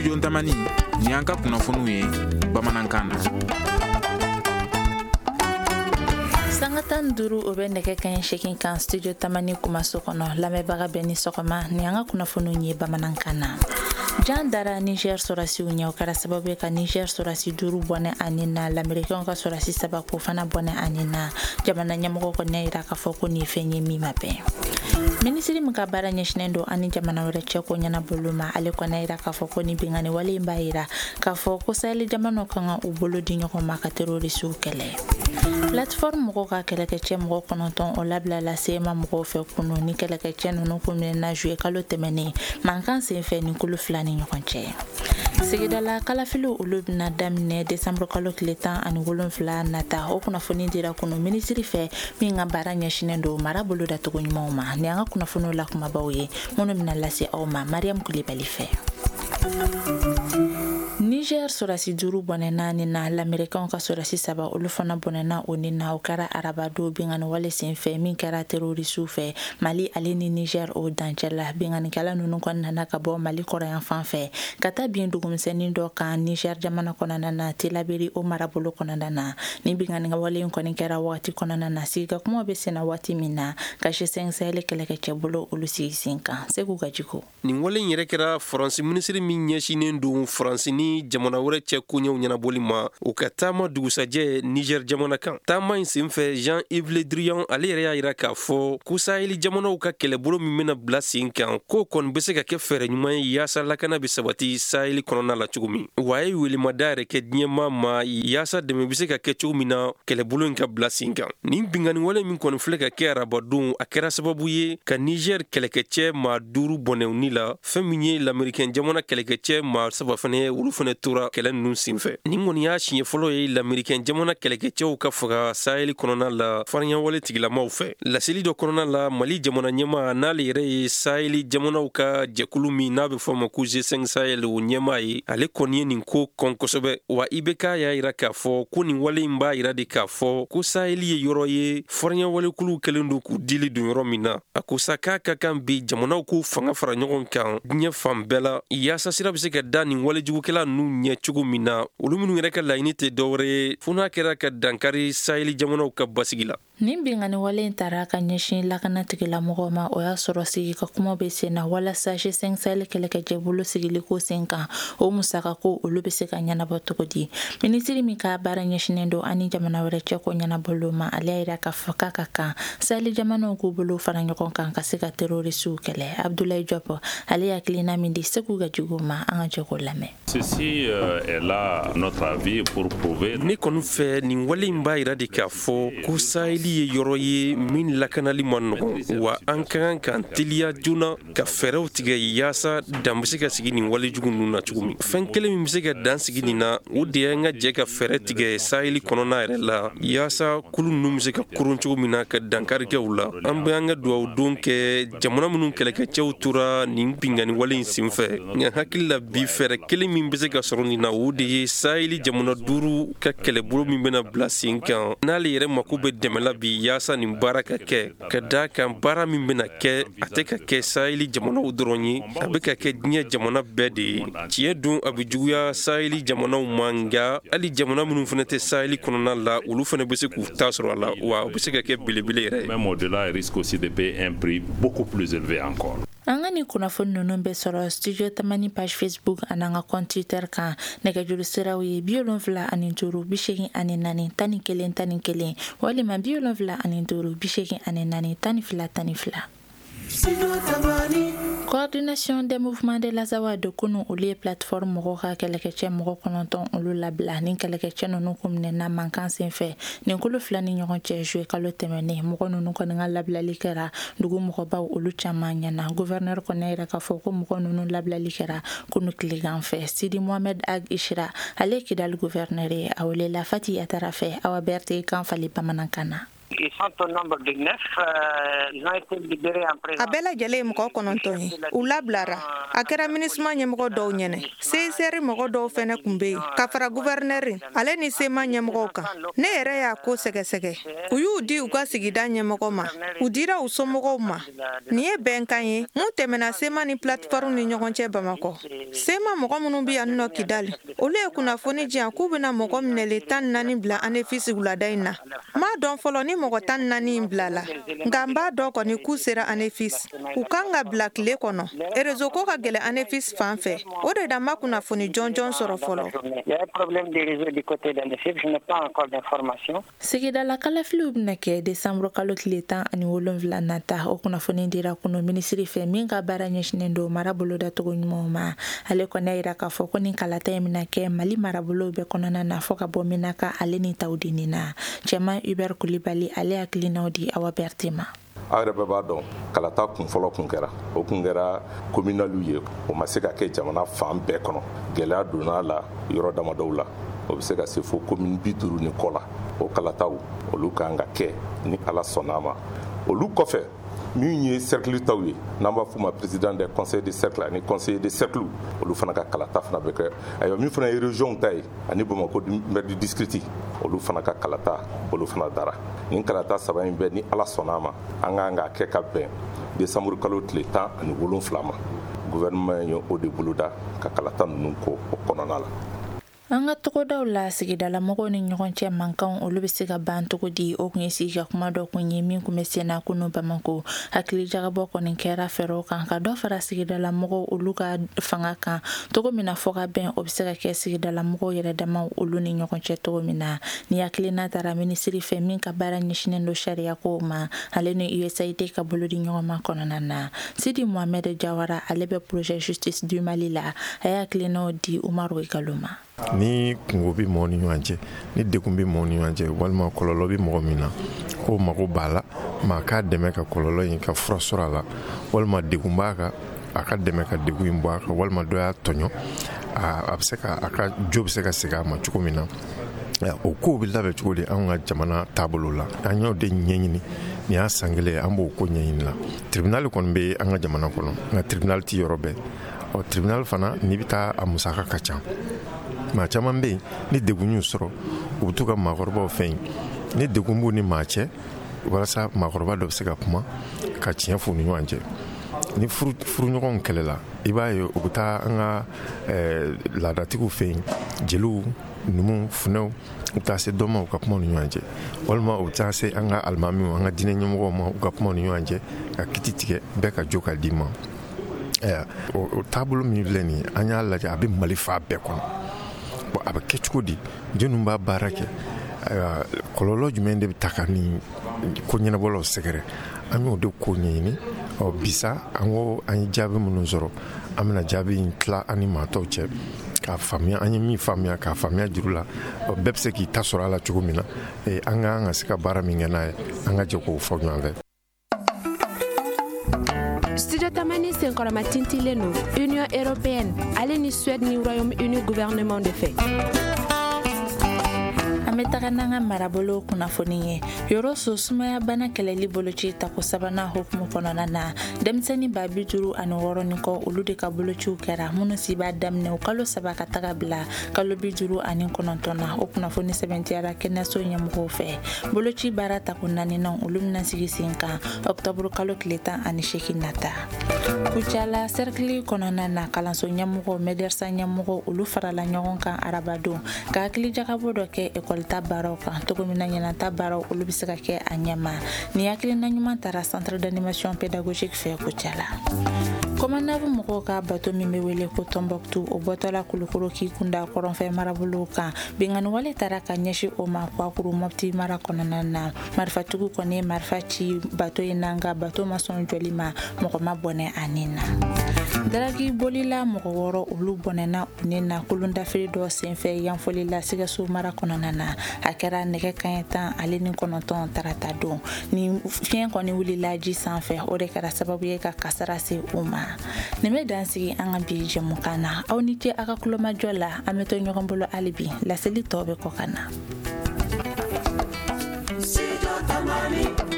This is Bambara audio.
studio Tamani ni an ka kunnafoniw ye bamanankan na. Sanga tan duru o bɛ nɛgɛ kaɲɛ 8 kan studio Tamani kumaso kɔnɔ lamɛnbaga bɛɛ ni sɔgɔma ni an ka kunnafoniw ye bamanankan na. Jan dara Niger sorasiw ɲɛ o kɛra sababu ye ka Niger sorasi 5 bɔnɛ ani na l'Américain ka sorasi 3 ko fana bɔnɛ ani na jamana ɲɛmɔgɔ kɔni yira k'a fɔ ko ni fɛn ye min ma bɛn. Minisiri min ka baara ɲɛsinnen don ani jamana wɛrɛ cɛ ko ɲɛnabolo ma ale kɔni yira k'a fɔ ko ni bingani wale in b'a yira k'a fɔ ko Sahel jamanaw kan ka u bolo di ɲɔgɔn ma ka terrorisiw kɛlɛ. Plateforme mɔgɔw ka kɛlɛkɛcɛ mɔgɔ 9 o labilala CMA mɔgɔw fɛ kunu ni kɛlɛkɛcɛ ninnu ko minɛna juillet kalo tɛmɛnen mankan senfɛ ni kulu 2 ni ɲɔgɔn cɛ. Sigidala kalafiliw olu bɛna daminɛ décembre kalo tile 17 nata o kunnafoni dira kunu minisiri fɛ min ka baara ɲɛsinnen don mara bolo dacogo ɲumanw ma ni an ka kunnafoniw la kumabaw ye minnu bɛna lase aw ma Mariam Kulibali fɛ. Niger sorasi 5 bɔnɛna ni na l'Américain ka sorasi 3 olu fana bɔnɛna o ni na o kɛra arabado bingani wale senfɛ min kɛra terrorisiw fɛ Mali ale ni Niger o dancɛla binganikɛla ninnu kɔni nana ka bɔ Mali kɔrɔyan fan fɛ ka taa bin dugumisɛnnin dɔ kan Niger jamana kɔnɔna na Tilaberi o marabolo kɔnɔna na ni binganika wale in kɔni kɛra wagati kɔnɔna na sigika kuma bɛ senna waati min na ka G5 Sahel kɛlɛkɛcɛ bolo olu sigi sen kan Segu Gajiko. Nin wale in yɛrɛ kɛra Faransi minisiri min ɲɛsinnen don Faransi ni jamana wɛrɛ cɛ koɲɛw ɲɛnabɔli ma o ka taama dugusajɛ Niger jamana kan. Taama in senfɛ Jean-Yves Le Drian ale yɛrɛ y'a yira k'a fɔ ko Sahel jamanaw ka kɛlɛbolo min bɛna bila sen kan k'o kɔni bɛ se ka kɛ fɛɛrɛ ɲuman ye yaasa lakana bɛ sabati Sahel kɔnɔna la cogo min. Wa a ye welemada yɛrɛ kɛ diɲɛmaa ma yaasa dɛmɛ bɛ se ka kɛ cogo min na kɛlɛbolo in ka bila sen kan. Nin bingani wale min kɔni filɛ ka kɛ arabadon a kɛra sababu ye ka Niger kɛlɛkɛcɛ maa 5 bɔnɛw ni la fɛn min ye l'Américain jamana kɛlɛkɛcɛ maa 3 fana ye olu fana tora kɛlɛ ninnu senfɛ. Nin kɔni y'a siɲɛ fɔlɔ ye l'Américain jamana kɛlɛkɛcɛw ka faga Sahel kɔnɔna la fariɲawale tigilamaw fɛ. Laseli dɔ kɔnɔna la Mali jamana ɲɛmaa n'ale yɛrɛ ye Sahel jamanaw ka jɛkulu min n'a bɛ fɔ ma ko G5 Sahel o ɲɛmaa ye ale kɔni ye nin ko kɔn kosɛbɛ wa IBK y'a yira k'a fɔ ko nin wale in b'a yira de k'a fɔ ko Sahel ye yɔrɔ ye fariɲawalekuluw kɛlen don k'u dili don yɔrɔ min na a ko sa k'a ka kan bi jamanaw k'u fanga fara ɲɔgɔn kan diɲɛ fan bɛɛ la yaasa sira bɛ se ka da nin walejugukɛla ninnu ɲɛ cogo min na olu minnu yɛrɛ ka laɲini tɛ dɔwɛrɛ ye fo n'a kɛra ka dankari Sahel jamanaw ka basigi la. Nin bingani wale in taara ka ɲɛsin lakanatigɛlamɔgɔw ma o y'a sɔrɔ sigi ka kuma bɛ sen na walasa G5 Sahel kɛlɛkɛcɛ bolo sigili ko sen kan o musaka ko olu bɛ se ka ɲɛnabɔ cogo di. Minisiri min ka baara ɲɛsinnen don ani jamana wɛrɛ cɛ ko ɲɛnabɔlo ma ale y'a yira k'a fɔ k'a ka kan Sahel jamanaw k'u bolo fara ɲɔgɔn kan ka se ka terrorisiw kɛlɛ. Abdoulaye Diop ale hakilina min di Segu Gajugu ma an ka jɛ k'o lamɛn. Ceci est là notre avis pour prouver. Ne kɔni fɛ nin wale in b'a yira de k'a fɔ ko Sahel ye yɔrɔ ye min lakanali ma nɔgɔn wa an ka kan k'an teliya joona ka fɛɛrɛw tigɛ yaasa dan bɛ se ka sigi nin walejugu ninnu na cogo min. Fɛn kelen min bɛ se ka dan sigi nin na o de y'an ka jɛ ka fɛɛrɛ tigɛ Sahel kɔnɔna yɛrɛ la yaasa kulu ninnu bɛ se ka koron cogo min na ka dankari kɛ u la. An bɛ an ka dugawu don kɛ jamana minnu kɛlɛkɛcɛw tora nin bingani wale in senfɛ nka hakili la bi fɛɛrɛ kelen min bɛ se ka sɔrɔ nin na o de ye Sahel jamana 5 ka kɛlɛbolo min bɛna bila sen kan n'ale yɛrɛ mako bɛ dɛmɛ la bi yaasa nin baara ka kɛ ka da kan baara min bɛna kɛ a tɛ ka kɛ Sahel jamanaw dɔrɔn ye a bɛ ka kɛ diɲɛ jamana bɛɛ de ye. Tiɲɛ don a bɛ juguya Sahel jamanaw ma nka hali jamana minnu fana tɛ Sahel kɔnɔna la olu fana bɛ se k'u ta sɔrɔ a la wa a bɛ se ka kɛ belebele yɛrɛ. Même au-delà, il risque aussi de payer un prix beaucoup plus élevé encore. An ka ni kunnafoni ninnu bɛ sɔrɔ studio Tamani page Facebook ani an ka compte Twitter kan nɛgɛjuru siraw ye 75 84 11 11 walima 75 84 12 12. Coordination des mouvements de la Zawa de Kunu olu ye plateforme mɔgɔw ka kɛlɛkɛcɛ mɔgɔ 9 olu labila ni kɛlɛkɛcɛ ninnu ko minɛna mankan senfɛ nin kolo 2 ni ɲɔgɔn cɛ juillet kalo tɛmɛnen mɔgɔ ninnu kɔni ka labilali kɛra dugu mɔgɔbaw olu caman ɲɛna gouverneur kɔni yɛrɛ k'a fɔ ko mɔgɔ ninnu labilali kɛra kunu tilegan fɛ Sidi Mohamed Ag Ishira ale Kidal gouverneur ye a welela Fati Atara fɛ Awa Berté kan fali bamanankan na. Ils sont au nombre de 9. Ils ont été libérés en présence. Abela jale mko kononto yi. Ulablara. Akera ministre nyemgo do nyene. Seri mko do fene kumbe. Kafara gouverneur. Ale ni sema nyemgo ka. Ne ere ya ko sege. Uyu di uga sigida nyemgo ma. Udira usomogo ma. Ni e benkanyi. Mutemena sema ni plateforme ni nyogonche Bamako. Sema mko munumbi anno kidali. Ole kuna foni jia kubina mko mnele tan nani bla anefisi uladaina. Ma don folo ni mko tan nani blala. Ngamba do ko ni kusera anefis. Ukanga black le kono. Erezo ko ka gele anefis fanfe. Ode da makuna foni John soro folo. Il y a un problème de réseau du côté d'anefis, je n'ai pas encore d'informations. Sigida la kala flub nake December kalo kileta ani wolonvla nata okuna foni dira kuno ministry fe minga baranya shinendo marabulo da togo nyuma ale kona ira ka foko ni kala temina ke mali marabulo be konana na foka bominaka ale ni taudinina chema Hubert Kulibali ale aklina odi awabertima Agre baba don kalata kun fɔlɔ kun kɛra o kun kɛra communal ye o ma se ka kɛ jamana fan bɛɛ kɔnɔ gɛlɛya donna la yɔrɔ damadɔw la o bɛ se ka se fo commune 50 ni kɔ la o kalataw olu kan ka kɛ ni ala sɔnna ma olu kɔfɛ min ye cercle taw ye n'an b'a fɔ ma président des conseils de cercle ani conseiller de cercle olu fana ka kalata fana bɛ kɛ ayiwa min fana ye région ta ye ani Bamako maire du district olu fana ka kalata olu fana dara nin kalata saba in bɛɛ ni ala sɔnna ma an kan ka kɛ ka bɛn décembre kalo tile 17 ma gouvernement ye o de boloda ka kalata ninnu ko o kɔnɔna la. Anga toko daw la sigida la mogo ni ɲɔgɔn cɛ mankan olu bɛ se ka ban togo di o kun ye sigi ka kuma dɔ kun ye min kun bɛ senna kunu Bamako hakili jagabɔ kɔni kɛra fɛɛrɛw kan ka dɔ fara sigida la mɔgɔw olu ka fanga kan togo min na fɔ ka bɛn o bɛ se ka kɛ sigida la mɔgɔw yɛrɛ dama olu ni ɲɔgɔn cɛ togo min na ni hakilina taara minisiri fɛ min ka baara ɲɛsinnen do sariya ko ma ale ni USAID ka bolo di ɲɔgɔn ma kɔnɔna na Sidi Mohamed Jawara ale bɛ projet justice du Mali la a ye hakilinaw di Umaru Igaloma ni kungo bi mɔgɔ ni ɲɔgɔn cɛ ni degun bi mɔgɔ ni ɲɔgɔn cɛ walima kɔlɔlɔ bi mɔgɔ min na ko mago b'a la maa k'a dɛmɛ ka kɔlɔlɔ in ka fura sɔrɔ a la walima degun b'a kan a ka dɛmɛ ka degun in bɔ a kan walima dɔ y'a tɔɲɔ a bɛ se ka a ka jo bɛ se ka segin a ma cogo min na o kow bɛ labɛn cogo di anw ka jamana taabolo la an y'o de ɲɛɲini nin y'a san kelen an b'o ko ɲɛɲini la tribunal kɔni bɛ an ka jamana kɔnɔ nka tribunal ti yɔrɔ bɛɛ tribunal fana n'i bɛ taa a musaka ka ca maa caman bɛ yen ni degun y'u sɔrɔ u bɛ t'u ka maakɔrɔbaw fɛ yen ni degun b'u ni maa cɛ walasa maakɔrɔba dɔ bɛ se ka kuma ka tiɲɛ f'u ni ɲɔgɔn cɛ ni furuɲɔgɔnw kɛlɛla i b'a ye u bɛ taa an ka laadatigiw fɛ yen jeliw numu funɛw u bɛ taa se dɔ ma u ka kuma ni ɲɔgɔn cɛ walima u bɛ taa se an ka alimamiw an ka diinɛ ɲɛmɔgɔw ma u ka kuma ni ɲɔgɔn cɛ ka kiti tigɛ bɛɛ ka jo ka di ma o taabolo min filɛ nin ye an y'a lajɛ a bɛ Mali fa bɛɛ kɔnɔ a bɛ kɛ cogo di jɔnni b'a baara kɛ kɔlɔlɔ jumɛn de bɛ ta ka ni ko ɲɛnabɔlaw sɛgɛrɛ an y'o de ko ɲɛɲini bisa an ye jaabi minnu sɔrɔ an bɛna jaabi in tila an ni maa tɔw cɛ k'a faamuya an ye min faamuya k'a faamuya juru la bɛɛ bɛ se k'i ta sɔrɔ a la cogo min na an ka se ka baara min kɛ n'a ye an ka jɛ k'o fɔ ɲɔgɔn fɛ. Studio Tamani senkɔrɔma tintilen no Union Européenne ale ni Suède ni Royaume-Uni gouvernement de fait. An bɛ taga n'an ka marabolo kunnafoni ye yɔrɔ so sumaya bana kɛlɛli boloci tako sabanan hukumu kɔnɔna na denmisɛnnin 56 ni kɔ olu de ka bolociw kɛra minnu si b'a daminɛ kalo 3 ka taga bila kalo 59 na o kunnafoni sɛbɛntiyara kɛnɛyaso ɲɛmɔgɔw fɛ boloci baara tako 4nan olu bɛna sigi sen kan octobre kalo tile 18 nata Kucala cercle kɔnɔna na kalanso ɲɛmɔgɔ médersa ɲɛmɔgɔ olu farala ɲɔgɔn kan arabadon ka hakili jagabɔ dɔ kɛ école ta baaraw kan togo min na ɲɛnata baaraw olu bɛ se ka kɛ a ɲɛma ni hakilina ɲuman taara centre d'animation pédagogique fɛ Kucala Komanabu mɔgɔw ka bato min bɛ wele ko Tombouctou o bɔtɔla Kulukoro k'i kunda kɔrɔnfɛ marabolo kan bingani wale taara ka ɲɛsi o ma Kwakuru Mopti mara kɔnɔna na marifatigiw kɔni marifa ci bato in nanga bato ma sɔn jɔli ma mɔgɔ ma bɔnɛ ani na daraki bolila mɔgɔ 6 olu bɔnɛna u ni na kolondafiri dɔ senfɛ yanfɔli la Sikaso mara kɔnɔna na a kɛra nɛgɛ kanɲɛ 10 ale ni 9 tarata don ni fiɲɛ kɔni wulila ji sanfɛ o de kɛra sababu ye ka kasara se u ma nin bɛ dansigi an ka bi jɛmukan na aw ni ce a ka kulomajɔ la an bɛ to ɲɔgɔn bolo hali bi laseli tɔ bɛ kɔ ka na. Mali.